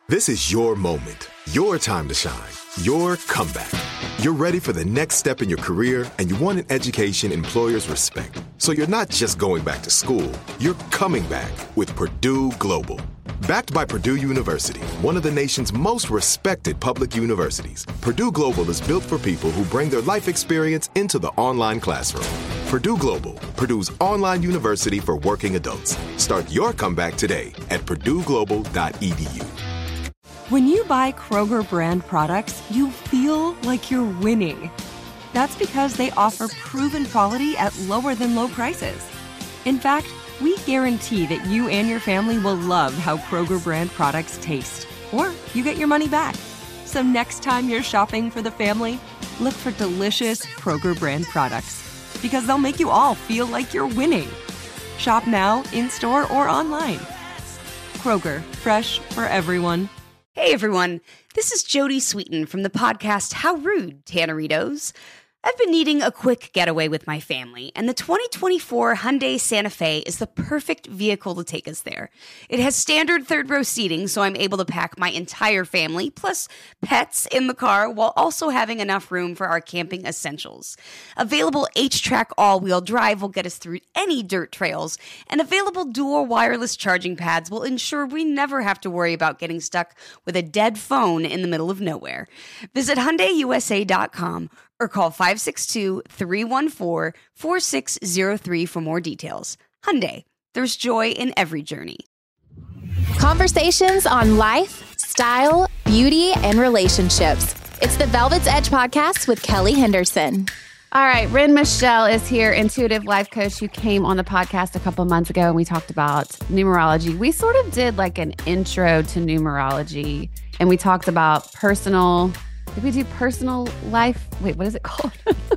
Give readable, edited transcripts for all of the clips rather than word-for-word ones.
This is your moment, your time to shine, your comeback. You're ready for the next step in your career, and you want an education employers respect. So you're not just going back to school, you're coming back with Purdue Global. Backed by Purdue University, one of the nation's most respected public universities, Purdue Global is built for people who bring their life experience into the online classroom. Purdue Global, Purdue's online university for working adults. Start your comeback today at purdueglobal.edu. When you buy Kroger brand products, you feel like you're winning. That's because they offer proven quality at lower than low prices. In fact, we guarantee that you and your family will love how Kroger brand products taste, or you get your money back. So next time you're shopping for the family, look for delicious Kroger brand products, because they'll make you all feel like you're winning. Shop now, in-store, or online. Kroger, fresh for everyone. Hey everyone, this is Jody Sweeten from the podcast How Rude, Tanneritos. I've been needing a quick getaway with my family, and the 2024 Hyundai Santa Fe is the perfect vehicle to take us there. It has standard third-row seating, so I'm able to pack my entire family, plus pets, in the car, while also having enough room for our camping essentials. Available H-Track all-wheel drive will get us through any dirt trails, and available dual wireless charging pads will ensure we never have to worry about getting stuck with a dead phone in the middle of nowhere. Visit HyundaiUSA.com or call 562-314-4603 for more details. Hyundai, there's joy in every journey. Conversations on life, style, beauty, and relationships. It's the Velvet's Edge podcast with Kelly Henderson. All right, Ren Michelle is here, intuitive life coach who came on the podcast a couple months ago, and we talked about numerology. We sort of did like an intro to numerology, and we talked about personal... Did we do personal life? Wait, what is it called?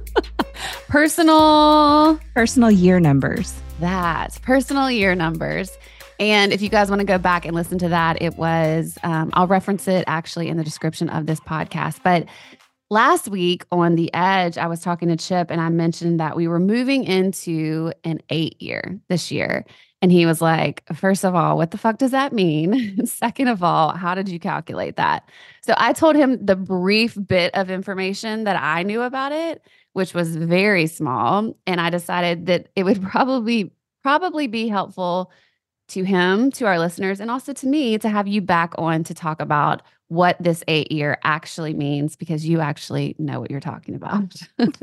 Personal year numbers. That's personal year numbers. And if you guys want to go back and listen to that, it was, I'll reference it actually in the description of this podcast. But last week on The Edge, I was talking to Chip and I mentioned that we were moving into an 8-year this year. And he was like, first of all, what the fuck does that mean? Second of all, how did you calculate that? So I told him the brief bit of information that I knew about it, which was very small. And I decided that it would probably be helpful to him, to our listeners, and also to me to have you back on to talk about what this 8-year actually means, because you actually know what you're talking about.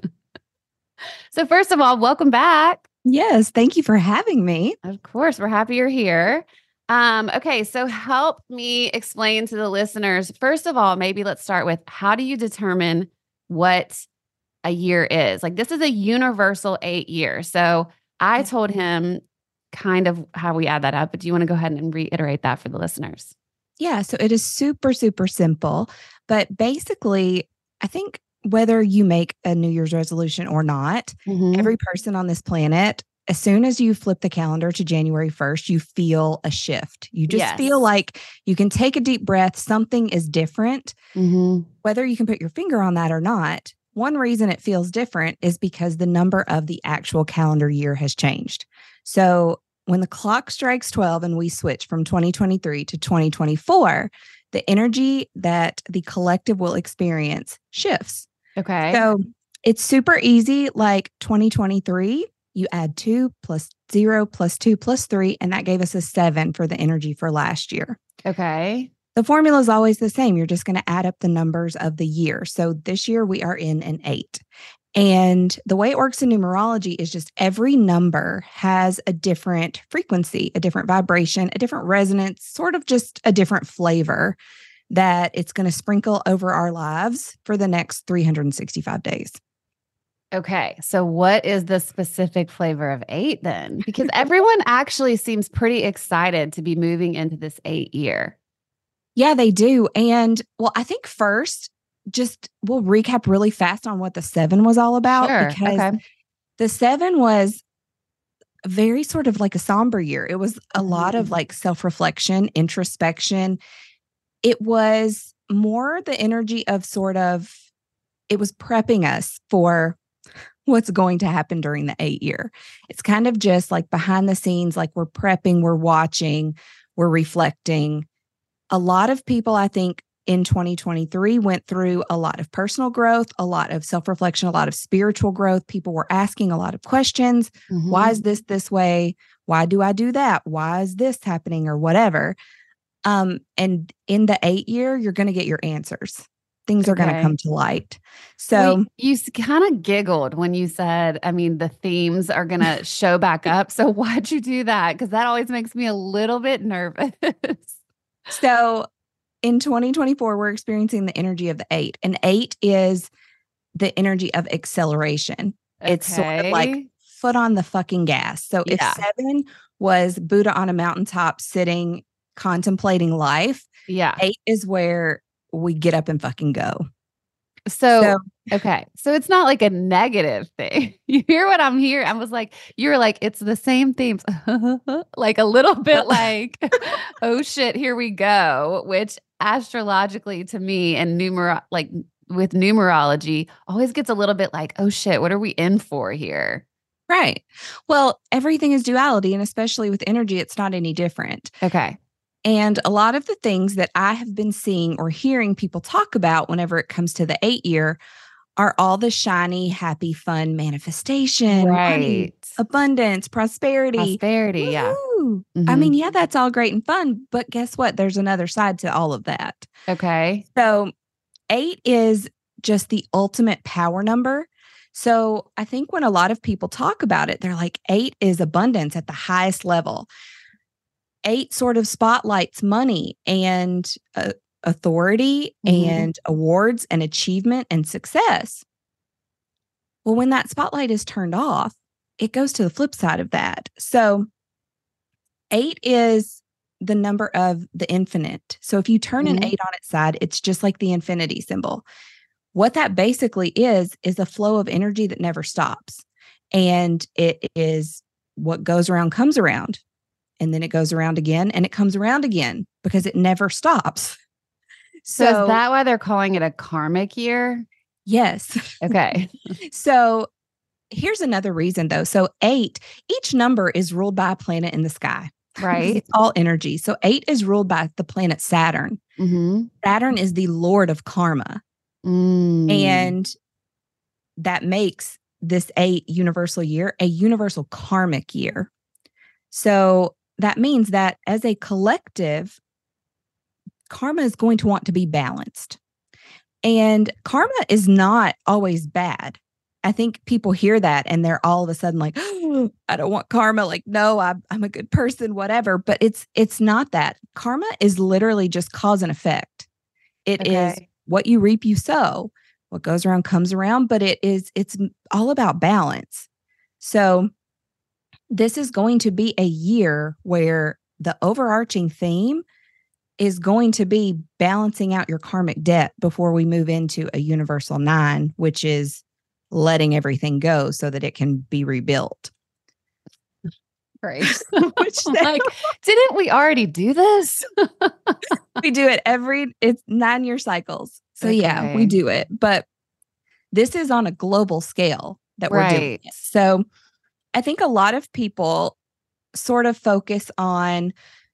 So first of all, welcome back. Yes, thank you for having me. Of course, we're happy you're here. Okay, so help me explain to the listeners. First of all, maybe let's start with, how do you determine what a year is? Like, this is a universal 8-year. So I told him kind of how we add that up, but do you want to go ahead and reiterate that for the listeners? Yeah, so it is super, super simple. But basically, I think whether you make a New Year's resolution or not, every person on this planet, as soon as you flip the calendar to January 1st, you feel a shift. You just feel like you can take a deep breath. Something is different. Whether you can put your finger on that or not, one reason it feels different is because the number of the actual calendar year has changed. So when the clock strikes 12 and we switch from 2023 to 2024, the energy that the collective will experience shifts. Okay. So it's super easy. Like 2023, you add 2 plus 0 plus 2 plus 3, and that gave us a 7 for the energy for last year. Okay. The formula is always the same. You're just going to add up the numbers of the year. So this year we are in an 8. And the way it works in numerology is just every number has a different frequency, a different vibration, a different resonance, sort of just a different flavor that it's going to sprinkle over our lives for the next 365 days. Okay. So what is the specific flavor of 8 then? Because everyone actually seems pretty excited to be moving into this 8-year. Yeah, they do. And well, I think first, we'll recap really fast on what the 7 was all about. Sure. Because the 7 was very sort of like a somber year. It was a lot of like self-reflection, introspection. It was more the energy of it was prepping us for what's going to happen during the 8-year. It's kind of just like behind the scenes, like we're prepping, we're watching, we're reflecting. a lot of people, I think, in 2023 went through a lot of personal growth, a lot of self-reflection, a lot of spiritual growth. People were asking a lot of questions. Why is this way? Why do I do that? Why is this happening or whatever? And in the 8 year, you're going to get your answers. Things are going to come to light. So you kind of giggled when you said, I mean, the themes are going to show back up. So why'd you do that? Because that always makes me a little bit nervous. So in 2024, we're experiencing the energy of the 8, and 8 is the energy of acceleration. Okay. It's sort of like foot on the fucking gas. So if 7 was Buddha on a mountaintop sitting, contemplating life, 8 is where we get up and fucking go. So okay. So it's not like a negative thing. You hear what I'm hearing? I was like, you're like, it's the same themes, like a little bit like, oh shit, here we go, which astrologically to me and with numerology always gets a little bit like, oh shit, what are we in for here? Right. Well, everything is duality, and especially with energy, it's not any different. Okay. And a lot of the things that I have been seeing or hearing people talk about whenever it comes to the 8 year are all the shiny, happy, fun manifestation, money, abundance, prosperity. Yeah. I mean, yeah, that's all great and fun, but guess what? There's another side to all of that. Okay. So 8 is just the ultimate power number. So I think when a lot of people talk about it, they're like, 8 is abundance at the highest level. 8 sort of spotlights money and authority and awards and achievement and success. Well, when that spotlight is turned off, it goes to the flip side of that. So 8 is the number of the infinite. So if you turn an 8 on its side, it's just like the infinity symbol. What that basically is a flow of energy that never stops. And it is what goes around comes around. And then it goes around again and it comes around again because it never stops. So is that why they're calling it a karmic year? Yes. Okay. So here's another reason though. So 8, each number is ruled by a planet in the sky. Right. It's all energy. So 8 is ruled by the planet Saturn. Saturn is the lord of karma. And that makes this 8 universal year a universal karmic year. So that means that as a collective, karma is going to want to be balanced. And karma is not always bad. I think people hear that and they're all of a sudden like, oh, I don't want karma. Like, no, I'm a good person, whatever. But it's not that. Karma is literally just cause and effect. It is what you reap, you sow. What goes around comes around, but it's all about balance. So this is going to be a year where the overarching theme is going to be balancing out your karmic debt before we move into a universal 9, which is letting everything go so that it can be rebuilt. Right. Like, didn't we already do this? We do it it's 9-year cycles. So yeah, we do it. But this is on a global scale that we're doing it. So I think a lot of people sort of focus on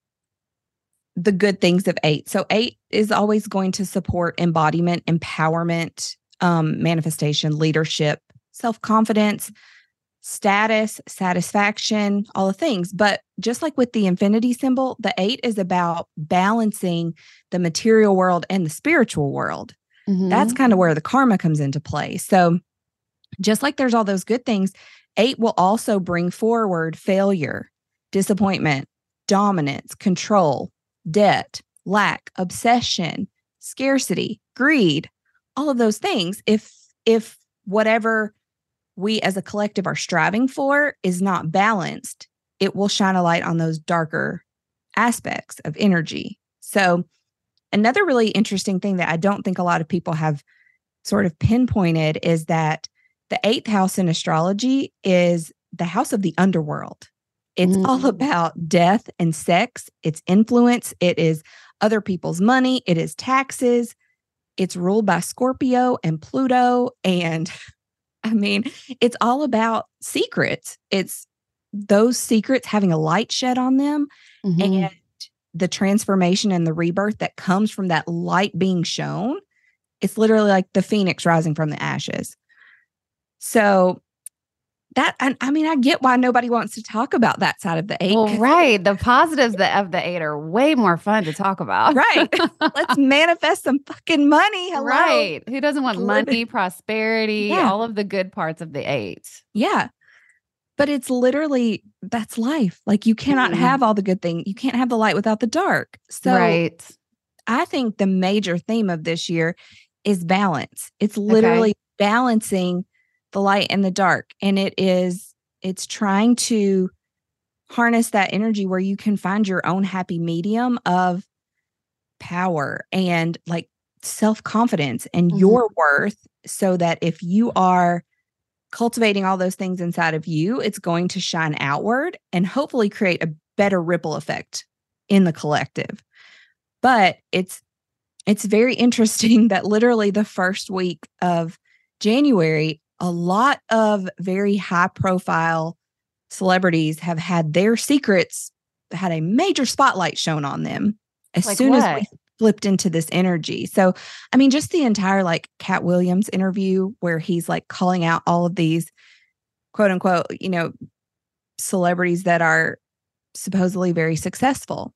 the good things of 8. So 8 is always going to support embodiment, empowerment, manifestation, leadership, self-confidence, status, satisfaction, all the things. But just like with the infinity symbol, the 8 is about balancing the material world and the spiritual world. That's kind of where the karma comes into play. So just like there's all those good things, 8 will also bring forward failure, disappointment, dominance, control, debt, lack, obsession, scarcity, greed, all of those things. If whatever we as a collective are striving for is not balanced, it will shine a light on those darker aspects of energy. So another really interesting thing that I don't think a lot of people have sort of pinpointed is that the 8th house in astrology is the house of the underworld. It's all about death and sex. It's influence. It is other people's money. It is taxes. It's ruled by Scorpio and Pluto. And I mean, it's all about secrets. It's those secrets having a light shed on them. And the transformation and the rebirth that comes from that light being shown, it's literally like the phoenix rising from the ashes. So that, I mean, I get why nobody wants to talk about that side of the 8. Well, right. The positives of the 8 are way more fun to talk about. Right. Let's manifest some fucking money. Hello. Right. Who doesn't want money, prosperity, all of the good parts of the 8? Yeah. But it's literally, that's life. Like you cannot have all the good things. You can't have the light without the dark. So I think the major theme of this year is balance. It's literally balancing the light and the dark. And it's trying to harness that energy where you can find your own happy medium of power and like self-confidence and your worth, so that if you are cultivating all those things inside of you, it's going to shine outward and hopefully create a better ripple effect in the collective. But it's very interesting that literally the first week of January, a lot of very high profile celebrities have had their secrets, had a major spotlight shown on them as soon as we flipped into this energy. So, I mean, just the entire like Cat Williams interview where he's like calling out all of these quote unquote, celebrities that are supposedly very successful.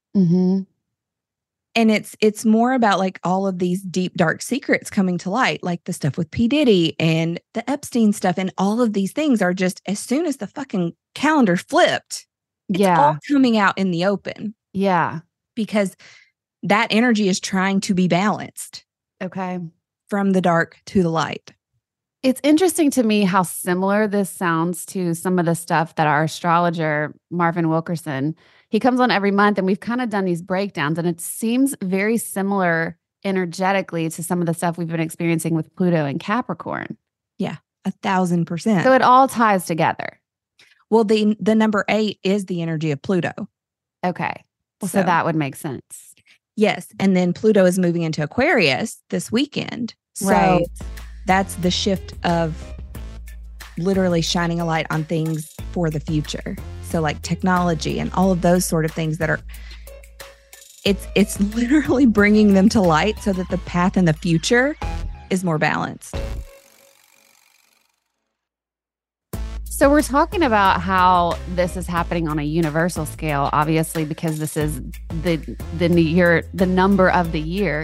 And it's more about like all of these deep, dark secrets coming to light, like the stuff with P. Diddy and the Epstein stuff. And all of these things are just, as soon as the fucking calendar flipped, it's all coming out in the open. Yeah. Because that energy is trying to be balanced. Okay. From the dark to the light. It's interesting to me how similar this sounds to some of the stuff that our astrologer, Marvin Wilkerson, he comes on every month, and we've kind of done these breakdowns, and it seems very similar energetically to some of the stuff we've been experiencing with Pluto and Capricorn. Yeah, 1,000%. So it all ties together. Well, the number 8 is the energy of Pluto. Okay. Well, so that would make sense. Yes. And then Pluto is moving into Aquarius this weekend. So that's the shift of literally shining a light on things for the future. So like technology and all of those sort of things that are, it's literally bringing them to light so that the path in the future is more balanced. So we're talking about how this is happening on a universal scale, obviously, because this is the number of the year,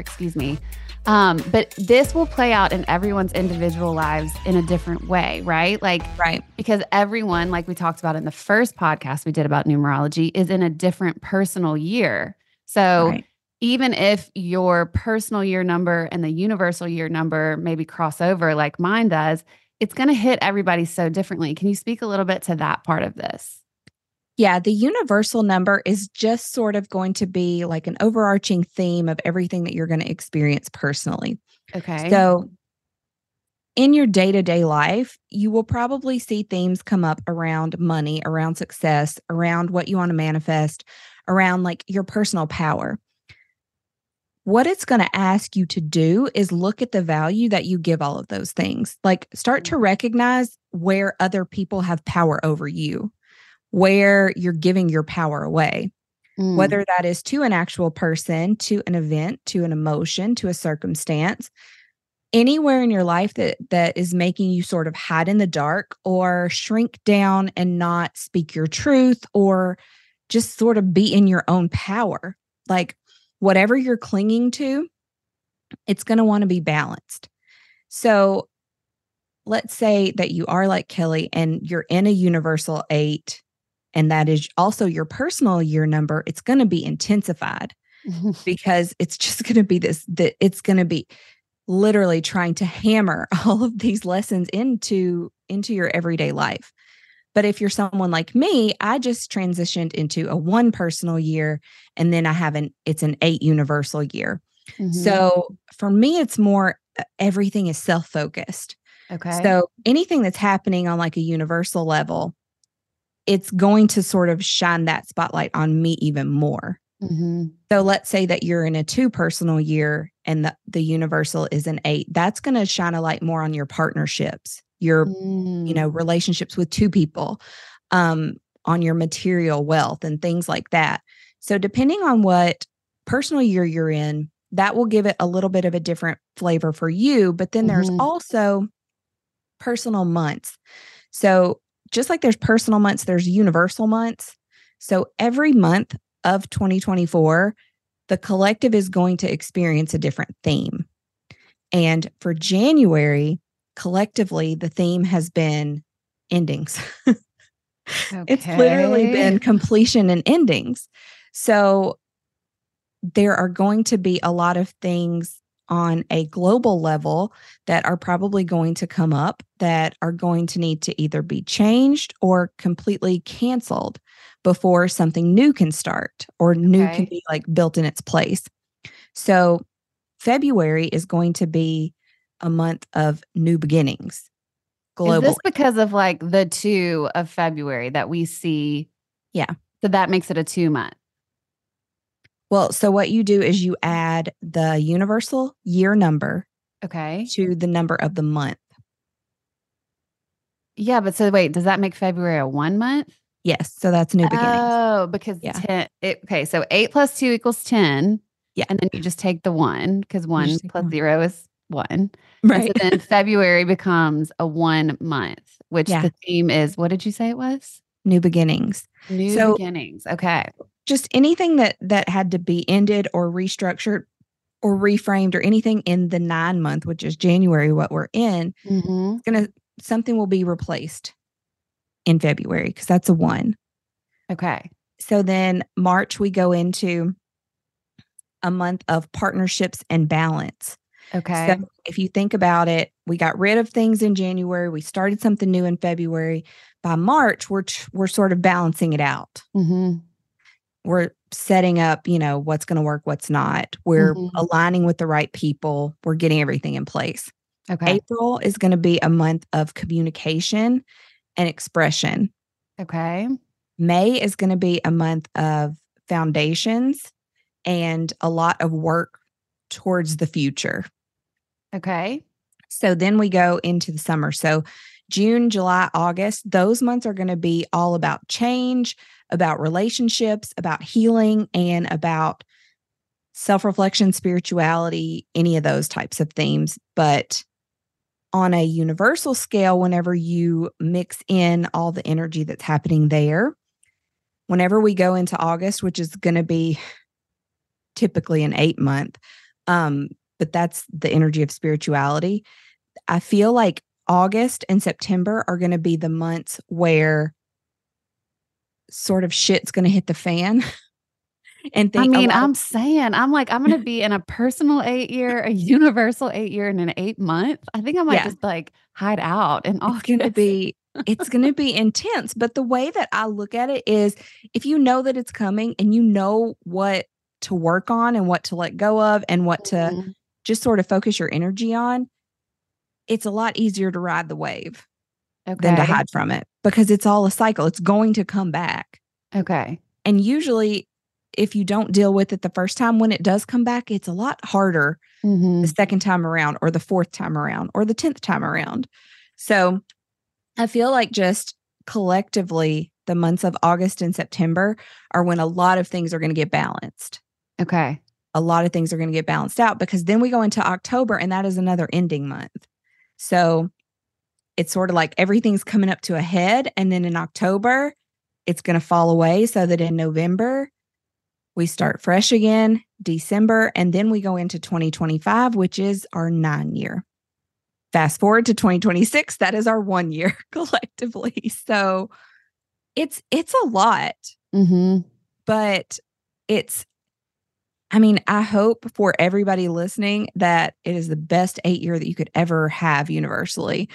but this will play out in everyone's individual lives in a different way, right? Right. Because everyone, like we talked about in the first podcast we did about numerology, is in a different personal year. So even if your personal year number and the universal year number maybe cross over like mine does, it's going to hit everybody so differently. Can you speak a little bit to that part of this? Yeah, the universal number is just sort of going to be like an overarching theme of everything that you're going to experience personally. Okay. So in your day-to-day life, you will probably see themes come up around money, around success, around what you want to manifest, around like your personal power. What it's going to ask you to do is look at the value that you give all of those things. Like start to recognize where other people have power over you, where you're giving your power away, whether that is to an actual person, to an event, to an emotion, to a circumstance, anywhere in your life that is making you sort of hide in the dark or shrink down and not speak your truth or just sort of be in your own power. Like whatever you're clinging to, it's going to want to be balanced. So let's say that you are like Kelly and you're in a universal 8, and that is also your personal year number. It's going to be intensified because it's just going to be it's going to be literally trying to hammer all of these lessons into your everyday life. But if you're someone like me, I just transitioned into a 1 personal year, and then it's an 8 universal year. So for me, it's more everything is self-focused. Okay. So anything that's happening on like a universal level, it's going to sort of shine that spotlight on me even more. So let's say that you're in a 2 personal year and the universal is an 8. That's going to shine a light more on your partnerships, your relationships with 2 people, on your material wealth and things like that. So depending on what personal year you're in, that will give it a little bit of a different flavor for you. But then there's also personal months. So just like there's personal months, there's universal months. So every month of 2024, the collective is going to experience a different theme. And for January, collectively, the theme has been endings. It's literally been completion and endings. So there are going to be a lot of things on a global level that are probably going to come up that are going to need to either be changed or completely canceled before something new can start or new can be like built in its place. So February is going to be a month of new beginnings globally. Is this because of like the 2 of February that we see? Yeah. So that makes it a 2 month. Well, so what you do is you add the universal year number to the number of the month. Yeah, but so wait, does that make February a 1 month? Yes. So that's new beginnings. Oh, because 10. So 8 plus 2 equals 10. Yeah. And then you just take the 1 because 1 plus 0 is 1. Right. And so then February becomes a 1 month, which the theme is, what did you say it was? New beginnings. New beginnings. Okay. Just anything that had to be ended or restructured or reframed or anything in the 9 month, which is January, what we're in, something will be replaced in February because that's a 1. Okay. So then March, we go into a month of partnerships and balance. Okay. So if you think about it, we got rid of things in January. We started something new in February. By March, we're sort of balancing it out. We're setting up, what's going to work, what's not. We're aligning with the right people. We're getting everything in place. Okay. April is going to be a month of communication and expression. Okay. May is going to be a month of foundations and a lot of work towards the future. Okay. So then we go into the summer. So June, July, August, those months are going to be all about change, about relationships, about healing, and about self-reflection, spirituality, any of those types of themes. But on a universal scale, whenever you mix in all the energy that's happening there, whenever we go into August, which is going to be typically an 8 month, but that's the energy of spirituality. I feel like August and September are going to be the months where sort of shit's going to hit the fan. And I'm going to be in a personal 8 year, a universal 8 year, and an 8 month. I think I might just like hide out in August. It's going to be intense. But the way that I look at it is if you know that it's coming and you know what to work on and what to let go of and what to just sort of focus your energy on, it's a lot easier to ride the wave than to hide from it because it's all a cycle. It's going to come back. Okay. And usually if you don't deal with it the first time, when it does come back, it's a lot harder the second time around or the 4th time around or the 10th time around. So I feel like just collectively, the months of August and September are when a lot of things are going to get balanced. Okay. A lot of things are going to get balanced out because then we go into October and that is another ending month. So it's sort of like everything's coming up to a head. And then in October, it's going to fall away so that in November, we start fresh again, December, and then we go into 2025, which is our 9 year. Fast forward to 2026, that is our 1 year collectively. So it's a lot, but I hope for everybody listening that it is the best 8 year that you could ever have universally.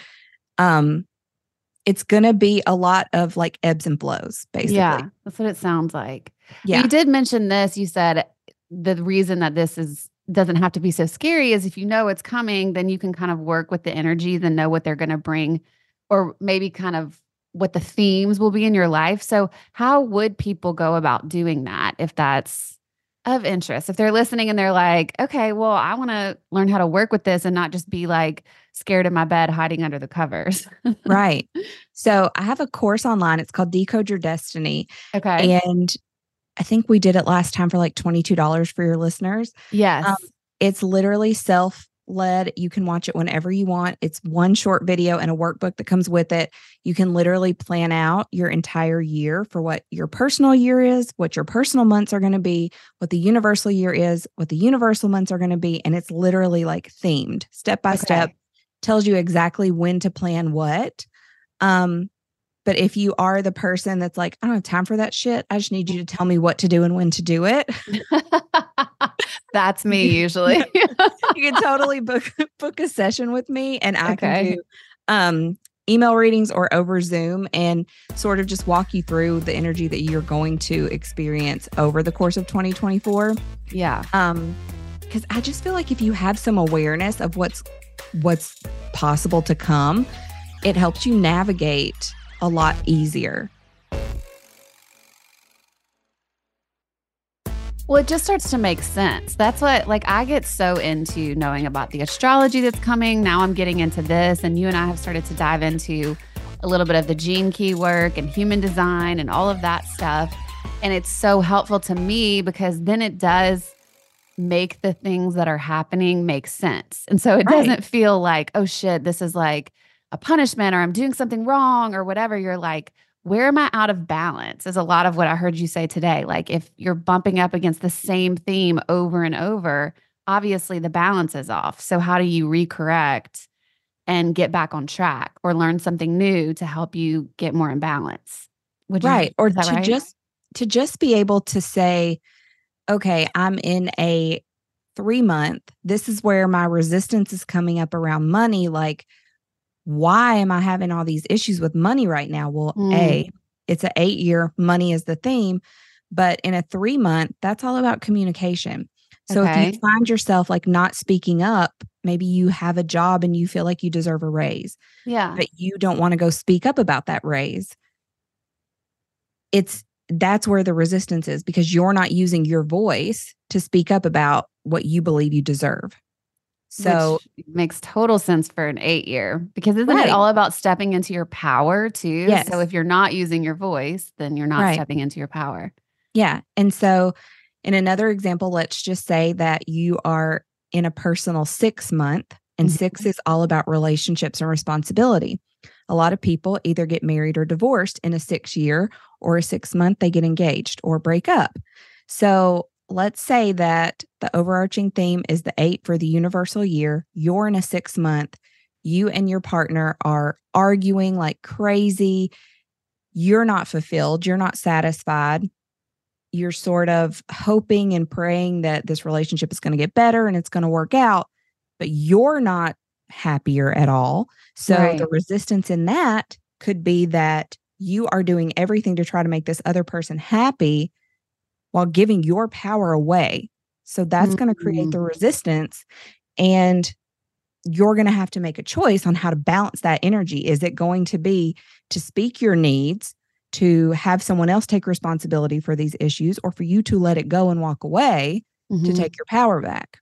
It's going to be a lot of like ebbs and flows, basically. Yeah, that's what it sounds like. Yeah. You did mention this. You said the reason that this doesn't have to be so scary is if you know it's coming, then you can kind of work with the energies and know what they're going to bring or maybe kind of what the themes will be in your life. So how would people go about doing that if that's of interest? If they're listening and they're like, okay, well, I want to learn how to work with this and not just be like scared in my bed hiding under the covers. Right. So I have a course online. It's called Decode Your Destiny. Okay. And I think we did it last time for like $22 for your listeners. Yes. It's literally self-led. You can watch it whenever you want. It's one short video and a workbook that comes with it. You can literally plan out your entire year for what your personal year is, what your personal months are going to be, what the universal year is, what the universal months are going to be. And it's literally like themed, step by step, tells you exactly when to plan what. But if you are the person that's like, I don't have time for that shit, I just need you to tell me what to do and when to do it. That's me usually. You can totally book a session with me, and I can do email readings or over Zoom and sort of just walk you through the energy that you're going to experience over the course of 2024. Yeah. Because I just feel like if you have some awareness of what's possible to come, it helps you navigate a lot easier. Well, it just starts to make sense. That's what, like, I get so into knowing about the astrology that's coming. Now I'm getting into this, and you and I have started to dive into a little bit of the gene key work and human design and all of that stuff. And it's so helpful to me because then it does make the things that are happening make sense. And so it doesn't feel like, oh shit, this is like a punishment or I'm doing something wrong or whatever. You're like, where am I out of balance? Is a lot of what I heard you say today. Like if you're bumping up against the same theme over and over, obviously the balance is off. So how do you recorrect and get back on track or learn something new to help you get more in balance? Or to just be able to say, okay, I'm in a 3-month, this is where my resistance is coming up around money. Like, why am I having all these issues with money right now? Well, it's an 8-year, money is the theme, but in a 3-month, that's all about communication. So if you find yourself like not speaking up, maybe you have a job and you feel like you deserve a raise. Yeah. But you don't want to go speak up about that raise. That's where the resistance is because you're not using your voice to speak up about what you believe you deserve. So which makes total sense for an 8-year because isn't it all about stepping into your power too? Yes. So if you're not using your voice, then you're not stepping into your power. Yeah. And so in another example, let's just say that you are in a personal 6-month and 6 is all about relationships and responsibility. A lot of people either get married or divorced in a 6-year or a 6-month, they get engaged or break up. So let's say that the overarching theme is the 8 for the universal year. You're in a 6-month. You and your partner are arguing like crazy. You're not fulfilled. You're not satisfied. You're sort of hoping and praying that this relationship is going to get better and it's going to work out, but you're not happier at all. So the resistance in that could be that you are doing everything to try to make this other person happy while giving your power away. So that's going to create the resistance. And you're going to have to make a choice on how to balance that energy. Is it going to be to speak your needs, to have someone else take responsibility for these issues, or for you to let it go and walk away to take your power back?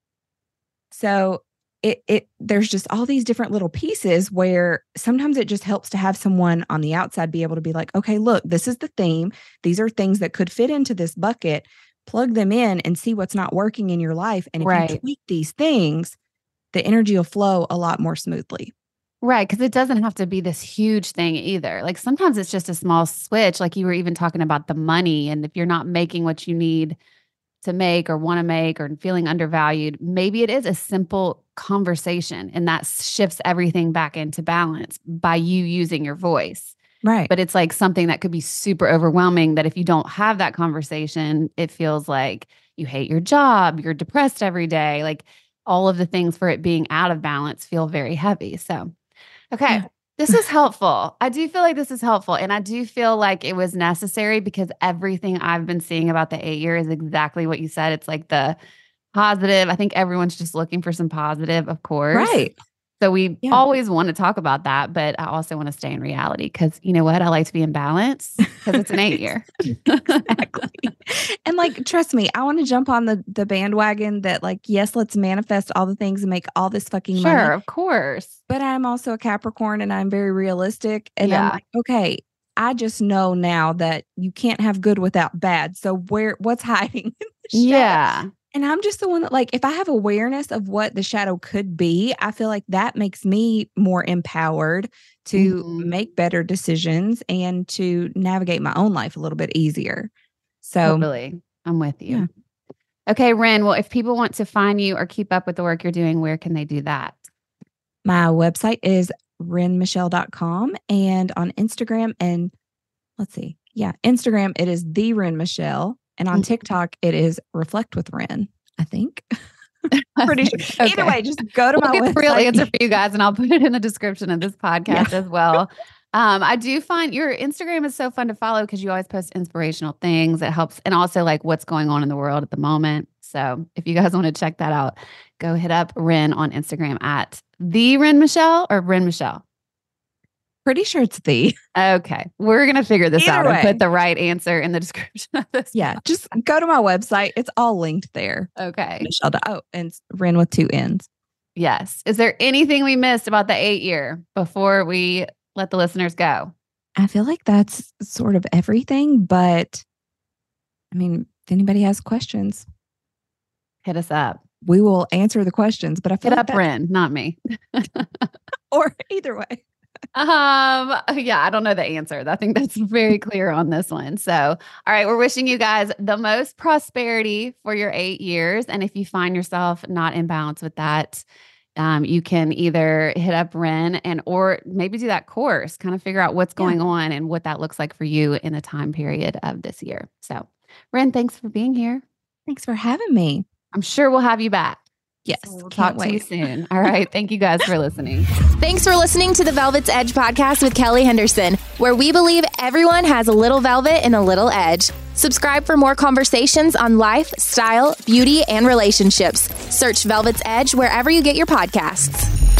So there's just all these different little pieces where sometimes it just helps to have someone on the outside be able to be like, okay, look, this is the theme. These are things that could fit into this bucket. Plug them in and see what's not working in your life. And if you tweak these things, the energy will flow a lot more smoothly. Right. Because it doesn't have to be this huge thing either. Like sometimes it's just a small switch. Like you were even talking about the money. And if you're not making what you need to make or want to make or feeling undervalued, maybe it is a simple conversation and that shifts everything back into balance by you using your voice. Right. But it's like something that could be super overwhelming that if you don't have that conversation, it feels like you hate your job, you're depressed every day. Like all of the things for it being out of balance feel very heavy. So, okay. This is helpful. I do feel like this is helpful. And I do feel like it was necessary because everything I've been seeing about the 8-year is exactly what you said. It's like the positive. I think everyone's just looking for some positive, of course. Right. So we always want to talk about that, but I also want to stay in reality because you know what? I like to be in balance because it's an 8-year. Exactly. And like, trust me, I want to jump on the bandwagon that like, yes, let's manifest all the things and make all this fucking money. Sure, of course. But I'm also a Capricorn and I'm very realistic. And I'm like, okay, I just know now that you can't have good without bad. So what's hiding in the shadow? Yeah. And I'm just the one that, like, if I have awareness of what the shadow could be, I feel like that makes me more empowered to make better decisions and to navigate my own life a little bit easier. So totally. I'm with you. Yeah. Okay, Ren. Well, if people want to find you or keep up with the work you're doing, where can they do that? My website is renmichelle.com, and on Instagram and Instagram, it is the Ren Michelle. And on TikTok, it is Reflect with Ren, I think. Pretty sure. Okay. Either way, just go to my website. The real answer for you guys, and I'll put it in the description of this podcast as well. I do find your Instagram is so fun to follow because you always post inspirational things. It helps, and also like what's going on in the world at the moment. So if you guys want to check that out, go hit up Ren on Instagram at the Ren Michelle or Ren Michelle. Pretty sure it's the. Okay. We're going to figure this out and put the right answer in the description of this. Yeah. Just go to my website. It's all linked there. Okay. Michelle. And it's Ren with 2 N's. Yes. Is there anything we missed about the 8-year before we let the listeners go? I feel like that's sort of everything, but I mean, if anybody has questions, hit us up. We will answer the questions, but I feel hit up Ren, not me. Or either way. Yeah, I don't know the answer. I think that's very clear on this one. So, all right, we're wishing you guys the most prosperity for your 8 years. And if you find yourself not in balance with that, you can either hit up Ren or maybe do that course, kind of figure out what's going on and what that looks like for you in the time period of this year. So, Ren, thanks for being here. Thanks for having me. I'm sure we'll have you back. Yes. So we'll talk to you soon. All right. Thank you guys for listening. Thanks for listening to the Velvet's Edge podcast with Kelly Henderson, where we believe everyone has a little velvet and a little edge. Subscribe for more conversations on life, style, beauty, and relationships. Search Velvet's Edge wherever you get your podcasts.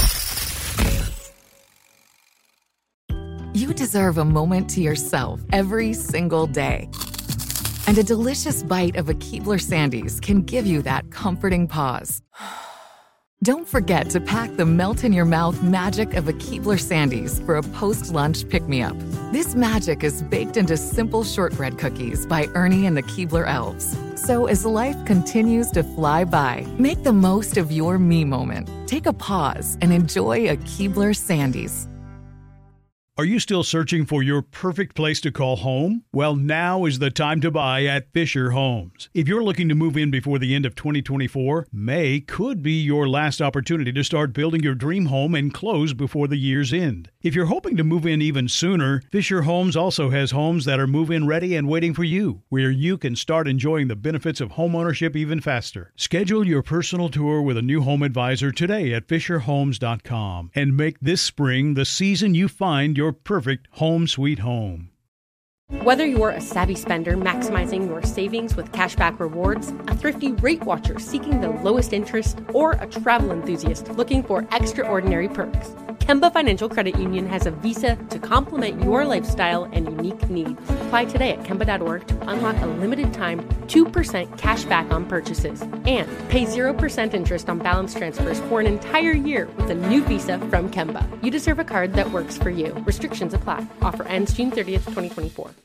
You deserve a moment to yourself every single day. And a delicious bite of a Keebler Sandies can give you that comforting pause. Don't forget to pack the melt-in-your-mouth magic of a Keebler Sandies for a post-lunch pick-me-up. This magic is baked into simple shortbread cookies by Ernie and the Keebler Elves. So as life continues to fly by, make the most of your me moment. Take a pause and enjoy a Keebler Sandies. Are you still searching for your perfect place to call home? Well, now is the time to buy at Fisher Homes. If you're looking to move in before the end of 2024, May could be your last opportunity to start building your dream home and close before the year's end. If you're hoping to move in even sooner, Fisher Homes also has homes that are move-in ready and waiting for you, where you can start enjoying the benefits of homeownership even faster. Schedule your personal tour with a new home advisor today at FisherHomes.com and make this spring the season you find your perfect home sweet home. Whether you're a savvy spender maximizing your savings with cashback rewards, a thrifty rate watcher seeking the lowest interest, or a travel enthusiast looking for extraordinary perks, Kemba Financial Credit Union has a visa to complement your lifestyle and unique needs. Apply today at Kemba.org to unlock a limited time 2% cash back on purchases and pay 0% interest on balance transfers for an entire year with a new visa from Kemba. You deserve a card that works for you. Restrictions apply. Offer ends June 30th, 2024.